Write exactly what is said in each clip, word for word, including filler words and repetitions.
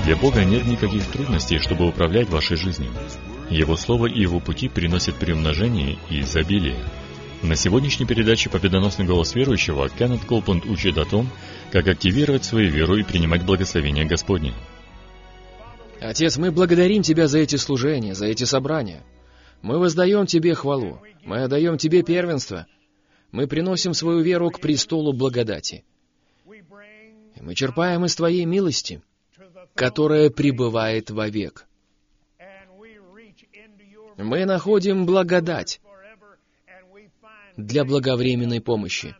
Для Бога нет никаких трудностей, чтобы управлять вашей жизнью. Его Слово и Его пути приносят приумножение и изобилие. На сегодняшней передаче «Победоносный голос верующего» Кеннет Коупленд учит о том, как активировать свою веру и принимать благословение Господне. Отец, мы благодарим Тебя за эти служения, за эти собрания. Мы воздаем Тебе хвалу, мы отдаем Тебе первенство. Мы приносим свою веру к престолу благодати. И мы черпаем из Твоей милости, которая пребывает вовек. Мы находим благодать для благовременной помощи.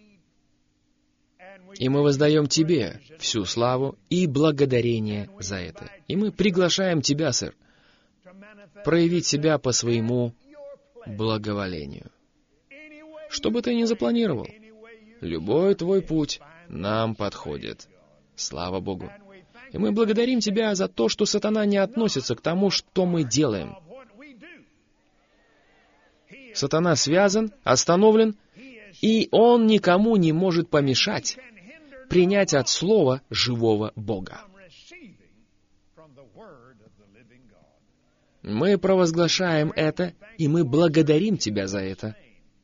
И мы воздаем Тебе всю славу и благодарение за это. И мы приглашаем Тебя, сэр, проявить себя по своему благоволению. Что бы Ты ни запланировал, любой Твой путь нам подходит. Слава Богу. И мы благодарим Тебя за то, что сатана не относится к тому, что мы делаем. Сатана связан, остановлен, и он никому не может помешать принять от слова живого Бога. Мы провозглашаем это, и мы благодарим Тебя за это.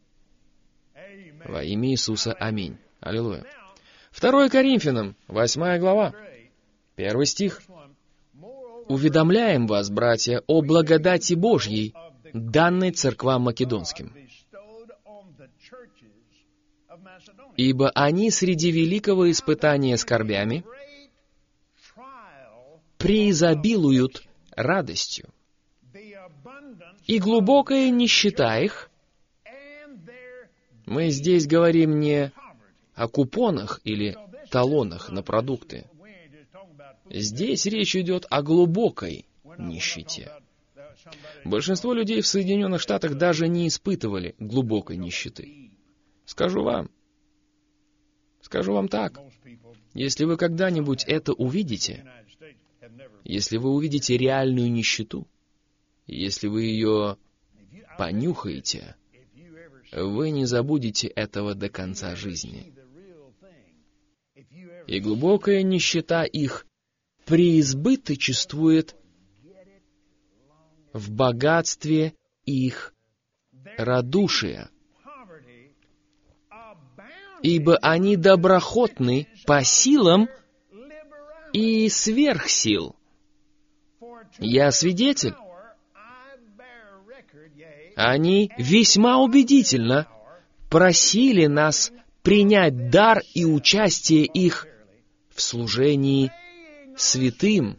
Во имя Иисуса. Аминь. Аллилуйя. Второе Коринфянам, восьмая глава, первый стих. «Уведомляем вас, братья, о благодати Божьей, данной церквам македонским. Ибо они среди великого испытания скорбями преизобилуют радостью, и глубокая нищета их». Мы здесь говорим не о купонах или талонах на продукты. Здесь речь идет о глубокой нищете. Большинство людей в Соединенных Штатах даже не испытывали глубокой нищеты. Скажу вам, скажу вам так, если вы когда-нибудь это увидите, если вы увидите реальную нищету, если вы ее понюхаете, вы не забудете этого до конца жизни. И глубокая нищета их преизбыточествует в богатстве их радушия, ибо они доброхотны по силам и сверх сил. Я свидетель. Они весьма убедительно просили нас принять дар и участие их в служении святым.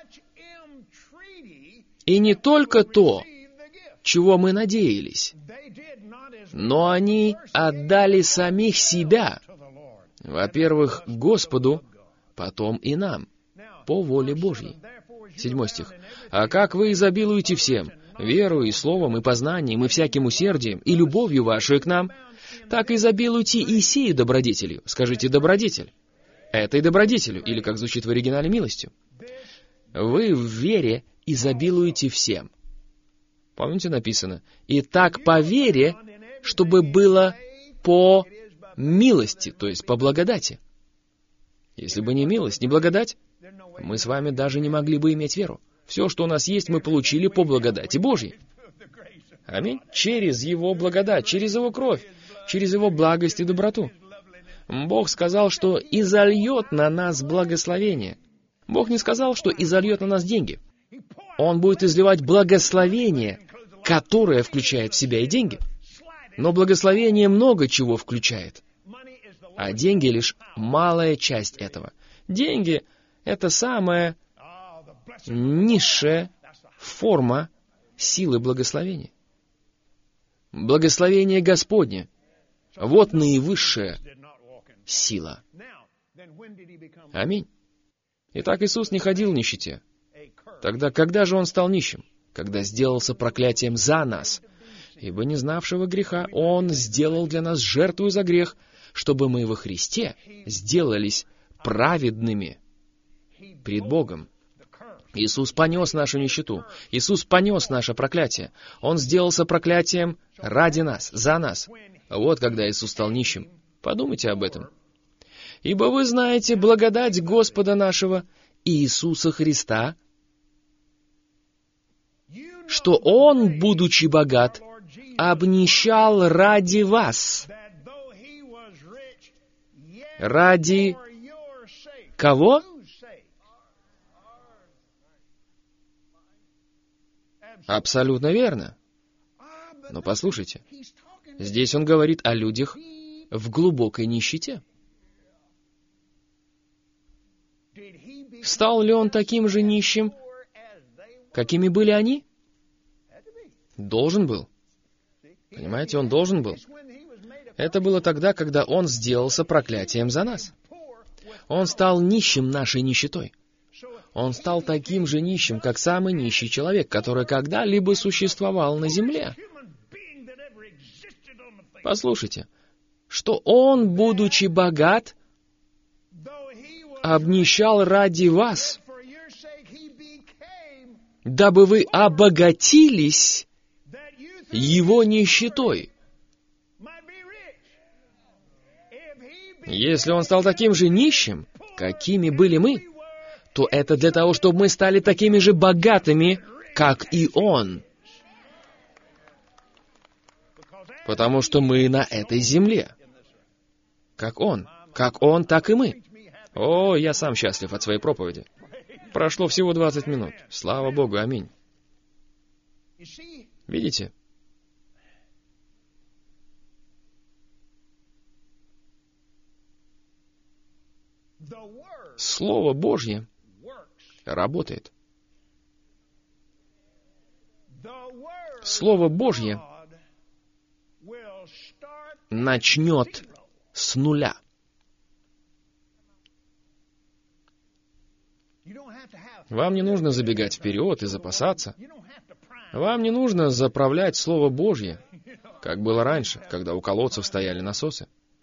И не только то, чего мы надеялись, но они отдали самих себя, во-первых, Господу, потом и нам, по воле Божьей. Седьмой стих. «А как вы изобилуете всем, верою и словом, и познанием, и всяким усердием, и любовью вашей к нам, так изобилуйте и сею добродетелью». Скажите «добродетель». Этой добродетелью, или, как звучит в оригинале, милостью. Вы в вере изобилуете всем. Помните, написано? «И так по вере, чтобы было по милости», то есть по благодати. Если бы не милость, не благодать, мы с вами даже не могли бы иметь веру. Все, что у нас есть, мы получили по благодати Божьей. Аминь. Через Его благодать, через Его кровь, через Его благость и доброту. Бог сказал, что изольет на нас благословение. Бог не сказал, что изольет на нас деньги. Он будет изливать благословение, которое включает в себя и деньги. Но благословение много чего включает. А деньги лишь малая часть этого. Деньги — это самая низшая форма силы благословения. Благословение Господне — вот наивысшая сила. Аминь. Итак, Иисус не ходил в нищете. Тогда когда же Он стал нищим? Когда сделался проклятием за нас. Ибо не знавшего греха Он сделал для нас жертву за грех, чтобы мы во Христе сделались праведными пред Богом. Иисус понес нашу нищету. Иисус понес наше проклятие. Он сделался проклятием ради нас, за нас. Вот когда Иисус стал нищим. Подумайте об этом. «Ибо вы знаете благодать Господа нашего Иисуса Христа, что Он, будучи богат, обнищал ради вас. Ради кого? Абсолютно верно. Но послушайте, здесь он говорит о людях в глубокой нищете. Стал ли он таким же нищим, какими были они? Должен был. Понимаете, он должен был. Это было тогда, когда он сделался проклятием за нас. Он стал нищим нашей нищетой. Он стал таким же нищим, как самый нищий человек, который когда-либо существовал на земле. Послушайте, что он, будучи богат, обнищал ради вас, дабы вы обогатились его нищетой. Если он стал таким же нищим, какими были мы, то это для того, чтобы мы стали такими же богатыми, как и он. Потому что мы на этой земле. Как он. Как он, так и мы. О, я сам счастлив от своей проповеди. Прошло всего двадцать минут. Слава Богу, аминь. Видите? Слово Божье работает. Слово Божье начнет с нуля. Вам не нужно забегать вперед и запасаться. Вам не нужно заправлять Слово Божье, как было раньше, когда у колодцев стояли насосы.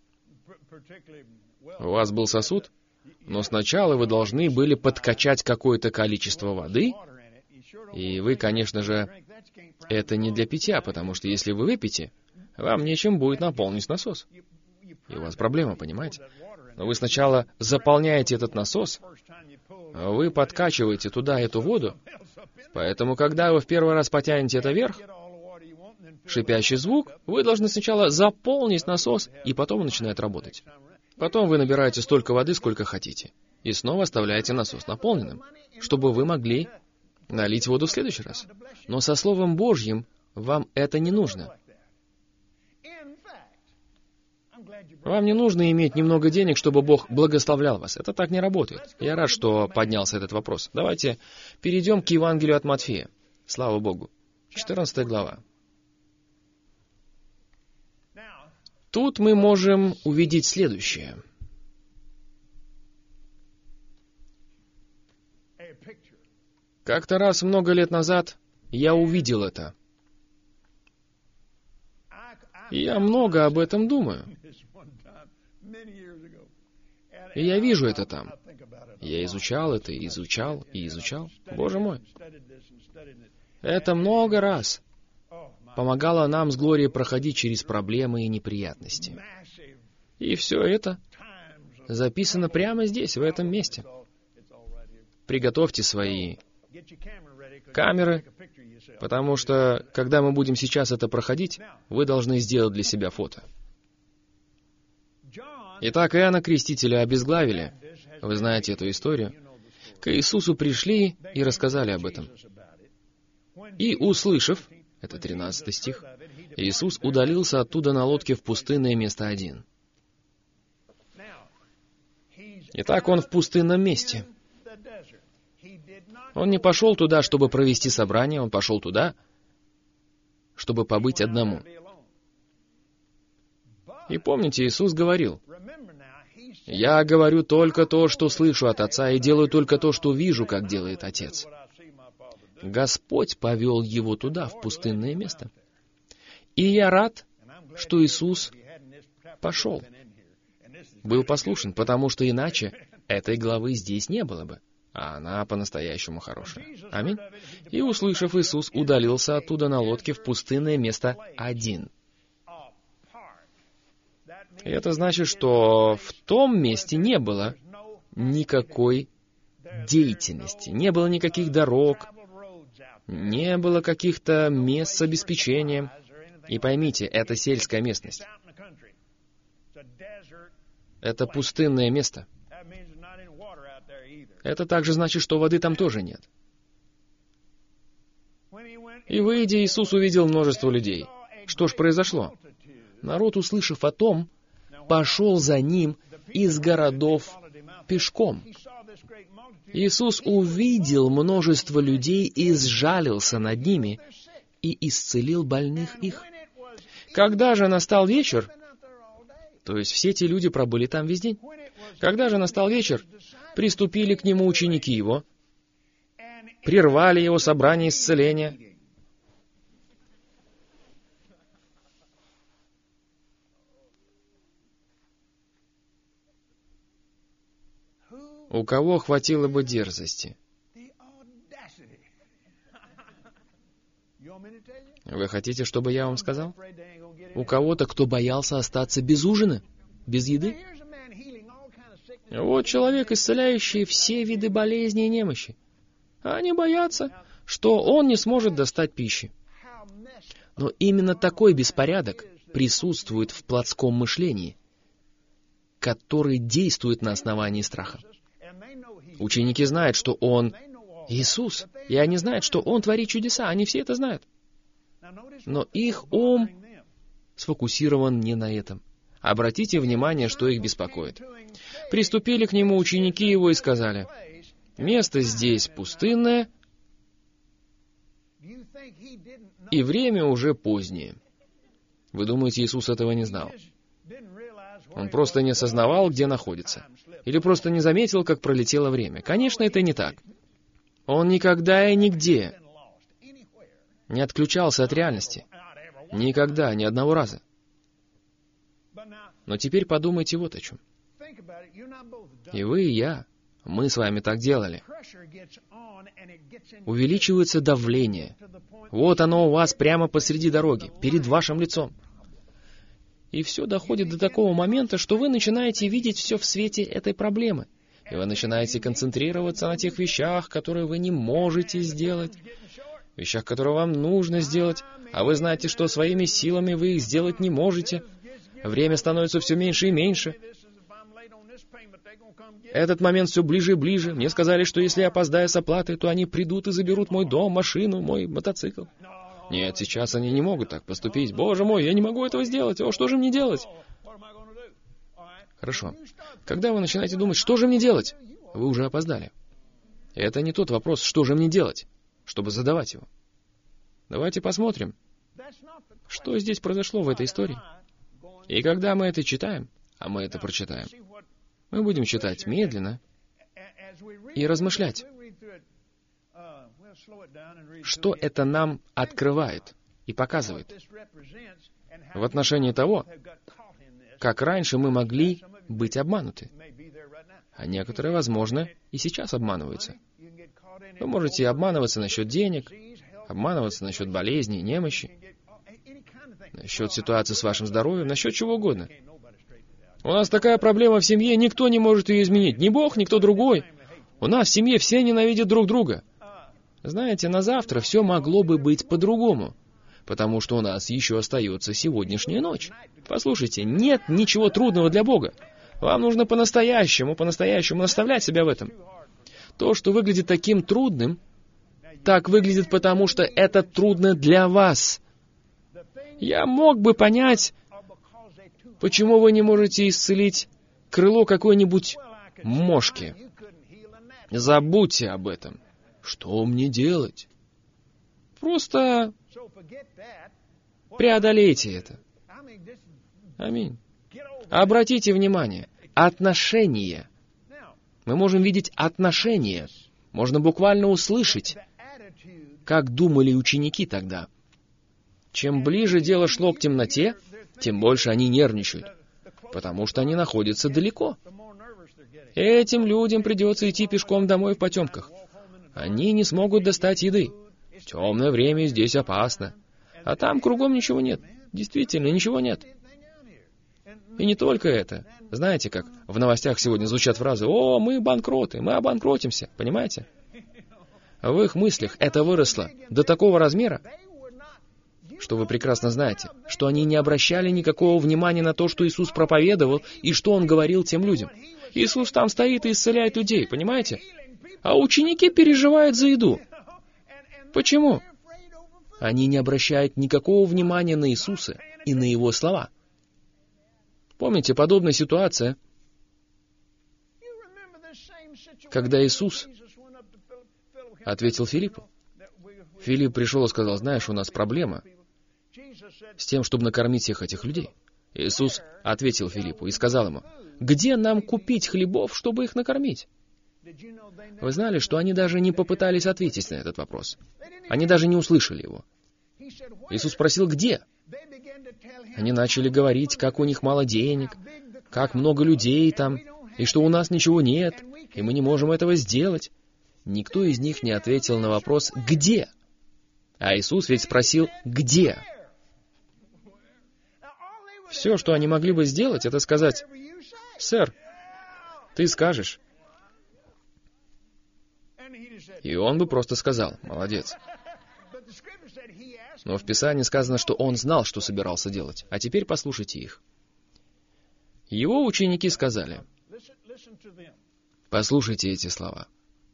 У вас был сосуд, но сначала вы должны были подкачать какое-то количество воды, и вы, конечно же, это не для питья, потому что если вы выпьете, вам нечем будет наполнить насос. И у вас проблема, понимаете? Но вы сначала заполняете этот насос, вы подкачиваете туда эту воду, поэтому, когда вы в первый раз потянете это вверх, шипящий звук, вы должны сначала заполнить насос, и потом он начинает работать. Потом вы набираете столько воды, сколько хотите, и снова оставляете насос наполненным, чтобы вы могли налить воду в следующий раз. Но со Словом Божьим вам это не нужно. Вам не нужно иметь немного денег, чтобы Бог благословлял вас. Это так не работает. Я рад, что поднялся этот вопрос. Давайте перейдем к Евангелию от Матфея. Слава Богу. четырнадцатая глава. Тут мы можем увидеть следующее. Как-то раз много лет назад я увидел это. И я много об этом думаю. И я вижу это там. Я изучал это, и изучал, и изучал. Боже мой. Это много раз помогало нам с Глорией проходить через проблемы и неприятности. И все это записано прямо здесь, в этом месте. Приготовьте свои камеры, потому что, когда мы будем сейчас это проходить, вы должны сделать для себя фото. Итак, Иоанна Крестителя обезглавили. Вы знаете эту историю. К Иисусу пришли и рассказали об этом. И, услышав, это тринадцатый стих, Иисус удалился оттуда на лодке в пустынное место один. Итак, он в пустынном месте. Он не пошел туда, чтобы провести собрание, он пошел туда, чтобы побыть одному. И помните, Иисус говорил: «Я говорю только то, что слышу от Отца, и делаю только то, что вижу, как делает Отец». Господь повел его туда, в пустынное место. И я рад, что Иисус пошел, был послушен, потому что иначе этой главы здесь не было бы, а она по-настоящему хорошая. Аминь. И, услышав, Иисус удалился оттуда на лодке в пустынное место один. И это значит, что в том месте не было никакой деятельности. Не было никаких дорог, не было каких-то мест с обеспечением. И поймите, это сельская местность. Это пустынное место. Это также значит, что воды там тоже нет. И выйдя, Иисус увидел множество людей. Что ж произошло? Народ, услышав о том, пошел за ним из городов пешком. Иисус увидел множество людей и сжалился над ними и исцелил больных их. Когда же настал вечер, то есть все те люди пробыли там весь день, когда же настал вечер, приступили к нему ученики его, прервали его собрание исцеления. У кого хватило бы дерзости? Вы хотите, чтобы я вам сказал? У кого-то, кто боялся остаться без ужина, без еды? Вот человек, исцеляющий все виды болезней и немощи. Они боятся, что он не сможет достать пищи. Но именно такой беспорядок присутствует в плотском мышлении, который действует на основании страха. Ученики знают, что Он Иисус, и они знают, что Он творит чудеса, они все это знают. Но их ум сфокусирован не на этом. Обратите внимание, что их беспокоит. Приступили к Нему ученики Его и сказали: «Место здесь пустынное, и время уже позднее». Вы думаете, Иисус этого не знал? Он просто не осознавал, где находится. Или просто не заметил, как пролетело время. Конечно, это не так. Он никогда и нигде не отключался от реальности. Никогда, ни одного раза. Но теперь подумайте вот о чем. И вы, и я, мы с вами так делали. Увеличивается давление. Вот оно у вас прямо посреди дороги, перед вашим лицом. И все доходит до такого момента, что вы начинаете видеть все в свете этой проблемы. И вы начинаете концентрироваться на тех вещах, которые вы не можете сделать, вещах, которые вам нужно сделать, а вы знаете, что своими силами вы их сделать не можете. Время становится все меньше и меньше. Этот момент все ближе и ближе. Мне сказали, что если я опоздаю с оплатой, то они придут и заберут мой дом, машину, мой мотоцикл. Нет, сейчас они не могут так поступить. Боже мой, я не могу этого сделать. О, что же мне делать? Хорошо. Когда вы начинаете думать, что же мне делать, вы уже опоздали. Это не тот вопрос, что же мне делать, чтобы задавать его. Давайте посмотрим, что здесь произошло в этой истории. И когда мы это читаем, а мы это прочитаем, мы будем читать медленно и размышлять, что это нам открывает и показывает в отношении того, как раньше мы могли быть обмануты. А некоторые, возможно, и сейчас обманываются. Вы можете обманываться насчет денег, обманываться насчет болезней, немощи, насчет ситуации с вашим здоровьем, насчет чего угодно. У нас такая проблема в семье, никто не может ее изменить. Ни Бог, никто другой. У нас в семье все ненавидят друг друга. Знаете, на завтра все могло бы быть по-другому, потому что у нас еще остается сегодняшняя ночь. Послушайте, нет ничего трудного для Бога. Вам нужно по-настоящему, по-настоящему наставлять себя в этом. То, что выглядит таким трудным, так выглядит потому, что это трудно для вас. Я мог бы понять, почему вы не можете исцелить крыло какой-нибудь мошки. Забудьте об этом. Что мне делать? Просто преодолейте это. Аминь. Обратите внимание, отношения. Мы можем видеть отношения. Можно буквально услышать, как думали ученики тогда. Чем ближе дело шло к темноте, тем больше они нервничают, потому что они находятся далеко. Этим людям придется идти пешком домой в потемках. Они не смогут достать еды. Темное время, здесь опасно. А там кругом ничего нет. Действительно, ничего нет. И не только это. Знаете, как в новостях сегодня звучат фразы: «О, мы банкроты, мы обанкротимся». Понимаете? В их мыслях это выросло до такого размера, что вы прекрасно знаете, что они не обращали никакого внимания на то, что Иисус проповедовал и что Он говорил тем людям. Иисус там стоит и исцеляет людей, понимаете? А ученики переживают за еду. Почему? Они не обращают никакого внимания на Иисуса и на Его слова. Помните, подобная ситуация, когда Иисус ответил Филиппу. Филипп пришел и сказал: «Знаешь, у нас проблема с тем, чтобы накормить всех этих людей». Иисус ответил Филиппу и сказал ему: «Где нам купить хлебов, чтобы их накормить?» Вы знали, что они даже не попытались ответить на этот вопрос? Они даже не услышали его. Иисус спросил: «Где?» Они начали говорить, как у них мало денег, как много людей там, и что у нас ничего нет, и мы не можем этого сделать. Никто из них не ответил на вопрос «Где?». А Иисус ведь спросил «Где?». Все, что они могли бы сделать, это сказать: «Сэр, ты скажешь». И он бы просто сказал: «Молодец». Но в Писании сказано, что он знал, что собирался делать. А теперь послушайте их. Его ученики сказали, послушайте эти слова.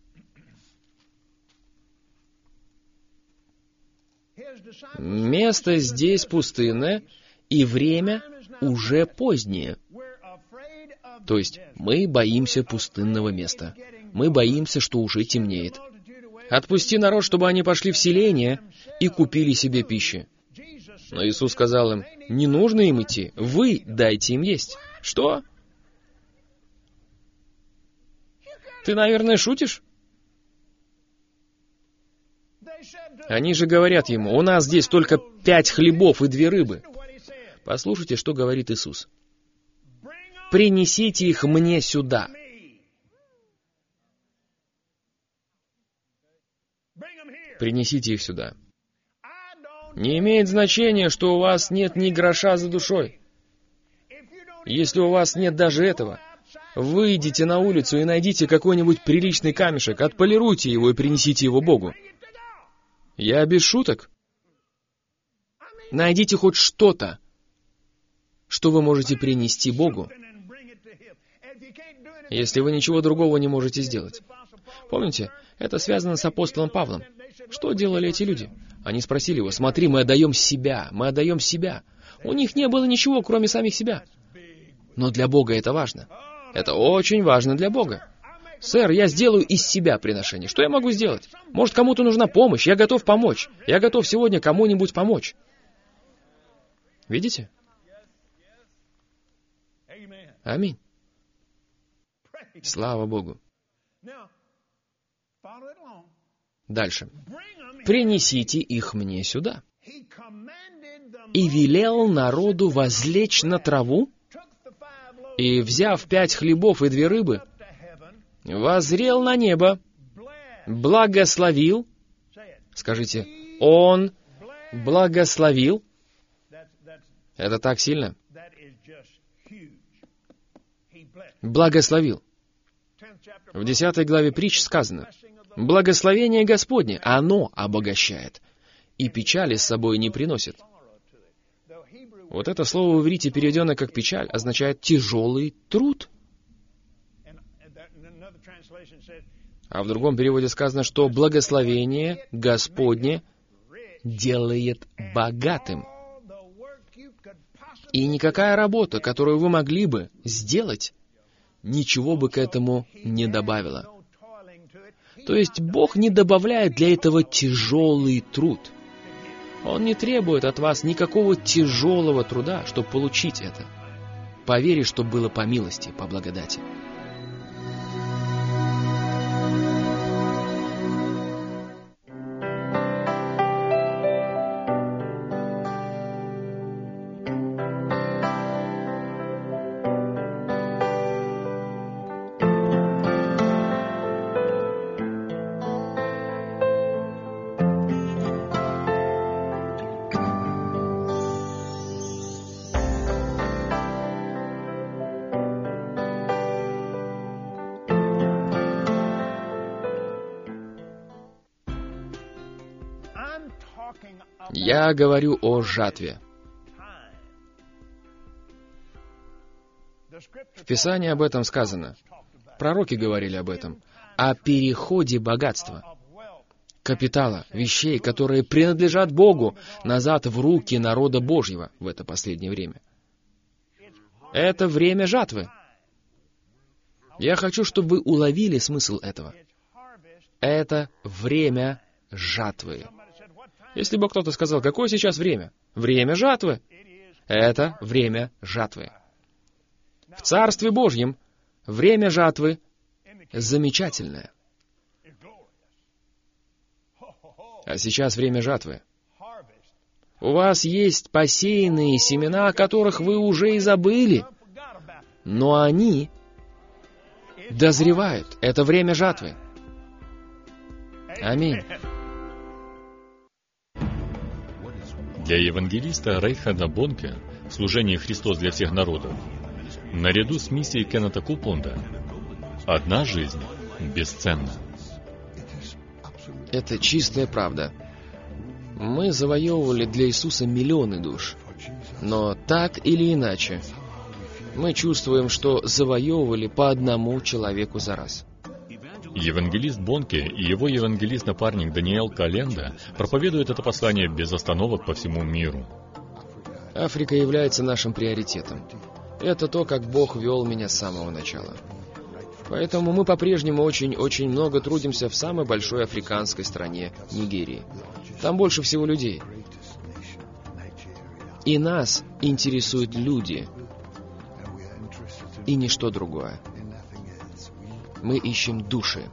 «Место здесь пустынное, и время уже позднее». То есть мы боимся пустынного места. Мы боимся, что уже темнеет. «Отпусти народ, чтобы они пошли в селение и купили себе пищи». Но Иисус сказал им: «Не нужно им идти, вы дайте им есть». Что? Ты, наверное, шутишь? Они же говорят ему: «У нас здесь только пять хлебов и две рыбы». Послушайте, что говорит Иисус. «Принесите их мне сюда». Принесите их сюда. Не имеет значения, что у вас нет ни гроша за душой. Если у вас нет даже этого, выйдите на улицу и найдите какой-нибудь приличный камешек, отполируйте его и принесите его Богу. Я без шуток. Найдите хоть что-то, что вы можете принести Богу, если вы ничего другого не можете сделать. Помните, это связано с апостолом Павлом. Что делали эти люди? Они спросили его: «Смотри, мы отдаем себя, мы отдаем себя». У них не было ничего, кроме самих себя. Но для Бога это важно. Это очень важно для Бога. «Сэр, я сделаю из себя приношение. Что я могу сделать? Может, кому-то нужна помощь? Я готов помочь. Я готов сегодня кому-нибудь помочь». Видите? Аминь. Слава Богу. Дальше. «Принесите их мне сюда». И велел народу возлечь на траву, и, взяв пять хлебов и две рыбы, воззрел на небо, благословил. Скажите: Он благословил. Это так сильно. Благословил. В десятой главе притч сказано: «Благословение Господне, оно обогащает, и печали с собой не приносит». Вот это слово в иврите, переведенное как «печаль», означает «тяжелый труд». А в другом переводе сказано, что благословение Господне делает богатым. И никакая работа, которую вы могли бы сделать, ничего бы к этому не добавила. То есть Бог не добавляет для этого тяжелый труд. Он не требует от вас никакого тяжелого труда, чтобы получить это. Поверь, что было по милости, по благодати. Я говорю о жатве. В Писании об этом сказано. Пророки говорили об этом. О переходе богатства, капитала, вещей, которые принадлежат Богу, назад в руки народа Божьего в это последнее время. Это время жатвы. Я хочу, чтобы вы уловили смысл этого. Это время жатвы. Если бы кто-то сказал, какое сейчас время? Время жатвы. Это время жатвы. В Царстве Божьем время жатвы замечательное. А сейчас время жатвы. У вас есть посеянные семена, о которых вы уже и забыли, но они дозревают. Это время жатвы. Аминь. Для евангелиста Рейнхарда Бонке служение «Христос для всех народов» наряду с миссией Кеннета Коупланда одна жизнь бесценна. Это чистая правда. Мы завоевывали для Иисуса миллионы душ. Но так или иначе, мы чувствуем, что завоевывали по одному человеку за раз. Евангелист Бонке и его евангелист-напарник Даниэл Календа проповедуют это послание без остановок по всему миру. Африка является нашим приоритетом. Это то, как Бог вел меня с самого начала. Поэтому мы по-прежнему очень-очень много трудимся в самой большой африканской стране, Нигерии. Там больше всего людей. И нас интересуют люди, и ничто другое. Мы ищем души.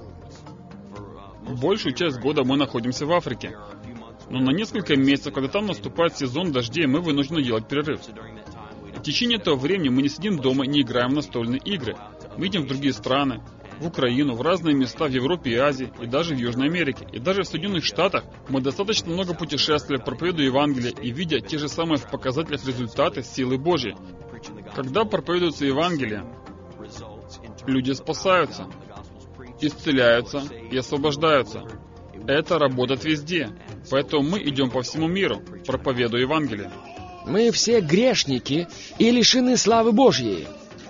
Большую часть года мы находимся в Африке. Но на несколько месяцев, когда там наступает сезон дождей, мы вынуждены делать перерыв. В течение этого времени мы не сидим дома и не играем в настольные игры. Мы едем в другие страны, в Украину, в разные места в Европе и Азии, и даже в Южной Америке. И даже в Соединенных Штатах мы достаточно много путешествовали, проповедуя Евангелие и видя те же самые в показателях результаты силы Божьей. Когда проповедуется Евангелие, люди спасаются, исцеляются и освобождаются. Это работает везде. Поэтому мы идем по всему миру, проповедуя Евангелие. Мы все грешники и лишены славы Божьей.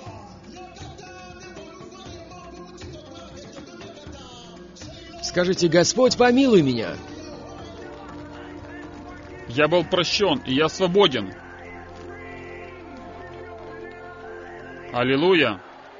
Скажите: Господь, помилуй меня. Я был прощен, и я свободен. Аллилуйя.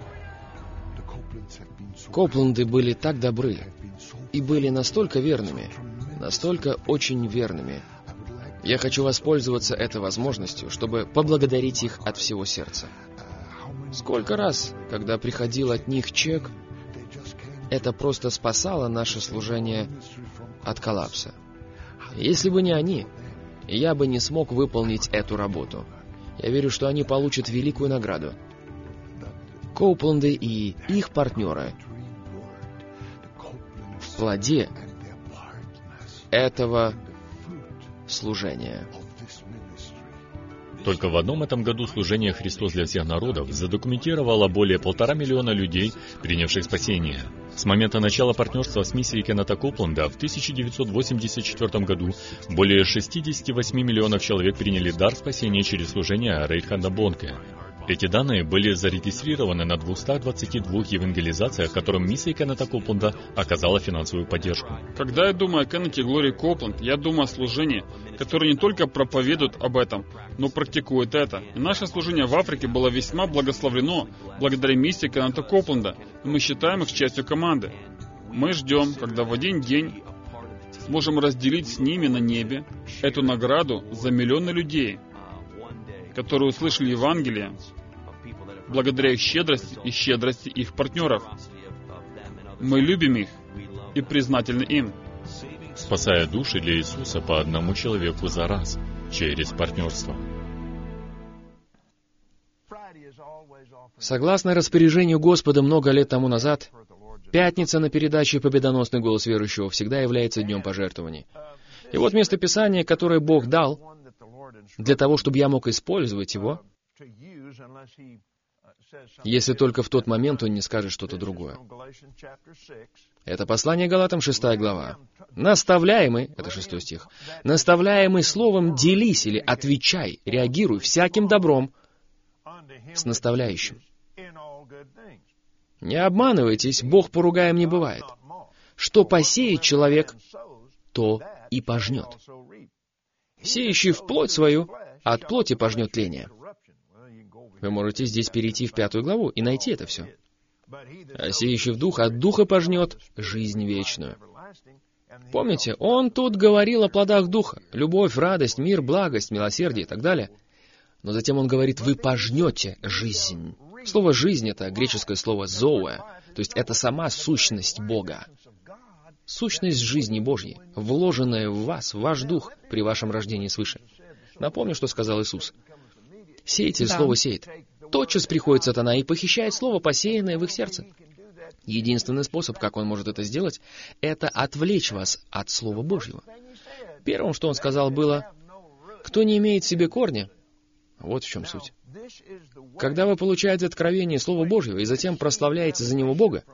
Коупланды были так добры и были настолько верными, настолько очень верными. Я хочу воспользоваться этой возможностью, чтобы поблагодарить их от всего сердца. Сколько раз, когда приходил от них чек, это просто спасало наше служение от коллапса. Если бы не они, я бы не смог выполнить эту работу. Я верю, что они получат великую награду. Коупланды и их партнеры в плоде этого служения. Только в одном этом году служение «Христос для всех народов» задокументировало более полтора миллиона людей, принявших спасение. С момента начала партнерства с миссией Кеннета Коупланда в тысяча девятьсот восемьдесят четвёртом году более шестьдесят восемь миллионов человек приняли дар спасения через служение Рейнхарда Бонке. Эти данные были зарегистрированы на двухстах двадцати двух евангелизациях, которым миссия Кеннета Коупланда оказала финансовую поддержку. Когда я думаю о Кеннете Глории Коупланд, я думаю о служении, которое не только проповедует об этом, но практикует это. И наше служение в Африке было весьма благословлено благодаря миссии Кеннета Коупланда, и мы считаем их частью команды. Мы ждем, когда в один день сможем разделить с ними на небе эту награду за миллионы людей, которые услышали Евангелие благодаря их щедрости и щедрости их партнеров. Мы любим их и признательны им. Спасая души для Иисуса по одному человеку за раз, через партнерство. Согласно распоряжению Господа много лет тому назад, пятница на передаче «Победоносный голос верующего» всегда является днем пожертвований. И вот местописание, которое Бог дал, для того, чтобы я мог использовать его, если только в тот момент он не скажет что-то другое. Это послание Галатам, шестая глава. «Наставляемый», это шестой стих, «наставляемый словом делись или отвечай, реагируй всяким добром с наставляющим». Не обманывайтесь, Бог поругаем не бывает. Что посеет человек, то и пожнет. Сеющий в плоть свою, от плоти пожнет тление. Вы можете здесь перейти в пятую главу и найти это все. А сеющий в дух, от духа пожнет жизнь вечную. Помните, он тут говорил о плодах духа. Любовь, радость, мир, благость, милосердие и так далее. Но затем он говорит, вы пожнете жизнь. Слово «жизнь» — это греческое слово «зоэ», то есть это сама сущность Бога. Сущность жизни Божьей, вложенная в вас, в ваш дух, при вашем рождении свыше. Напомню, что сказал Иисус. Сеятель Да. слово сеет. Тотчас приходит сатана и похищает слово, посеянное в их сердце. Единственный способ, как он может это сделать, это отвлечь вас от Слова Божьего. Первым, что он сказал, было, кто не имеет в себе корня, вот в чем суть. Когда вы получаете откровение Слова Божьего и затем прославляете за него Бога,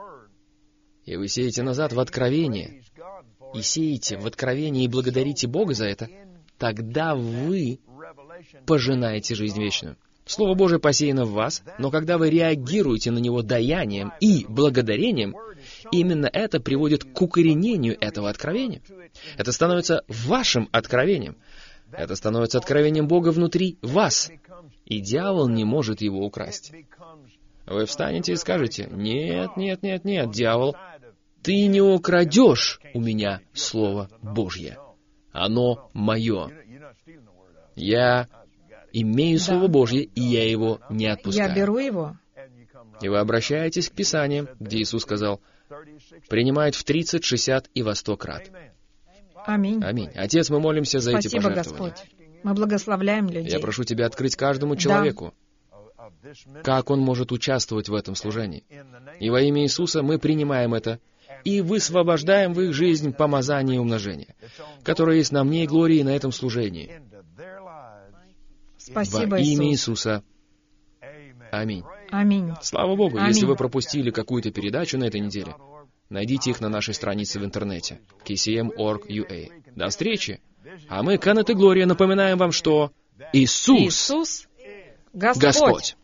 и вы сеете назад в откровение, и сеете в откровение и благодарите Бога за это, тогда вы пожинаете жизнь вечную. Слово Божие посеяно в вас, но когда вы реагируете на него даянием и благодарением, именно это приводит к укоренению этого откровения. Это становится вашим откровением. Это становится откровением Бога внутри вас. И дьявол не может его украсть. Вы встанете и скажете, «Нет, нет, нет, нет, дьявол, ты не украдешь у меня Слово Божье. Оно мое. Я имею Да. Слово Божье, и я его не отпускаю». Я беру его. И вы обращаетесь к Писаниям, где Иисус сказал, «Принимает в тридцать, шестьдесят и во сто крат». Аминь. Аминь. Отец, мы молимся за эти Спасибо, пожертвования. Господь. Мы благословляем людей. Я прошу Тебя открыть каждому человеку, как он может участвовать в этом служении. И во имя Иисуса мы принимаем это и высвобождаем в их жизнь помазание и умножение, которое есть на мне и глории на этом служении. Спасибо, Во имя Иисус. Иисуса. Аминь. Аминь. Слава Богу, Аминь. если вы пропустили какую-то передачу на этой неделе, найдите их на нашей странице в интернете, кей си эм точка орг точка ю а. До встречи! А мы, Кеннет и Глория, напоминаем вам, что Иисус, Иисус, Господь. Господь.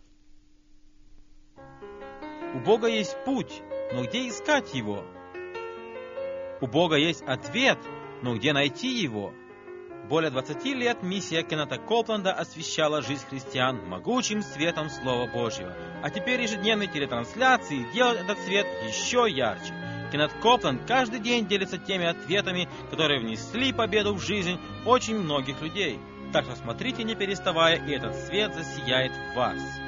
У Бога есть путь, но где искать его? У Бога есть ответ, но где найти его? Более двадцати лет миссия Кеннета Копланда освещала жизнь христиан могучим светом Слова Божьего. А теперь ежедневные телетрансляции делают этот свет еще ярче. Кеннет Копланд каждый день делится теми ответами, которые внесли победу в жизнь очень многих людей. Так что смотрите, не переставая, и этот свет засияет в вас.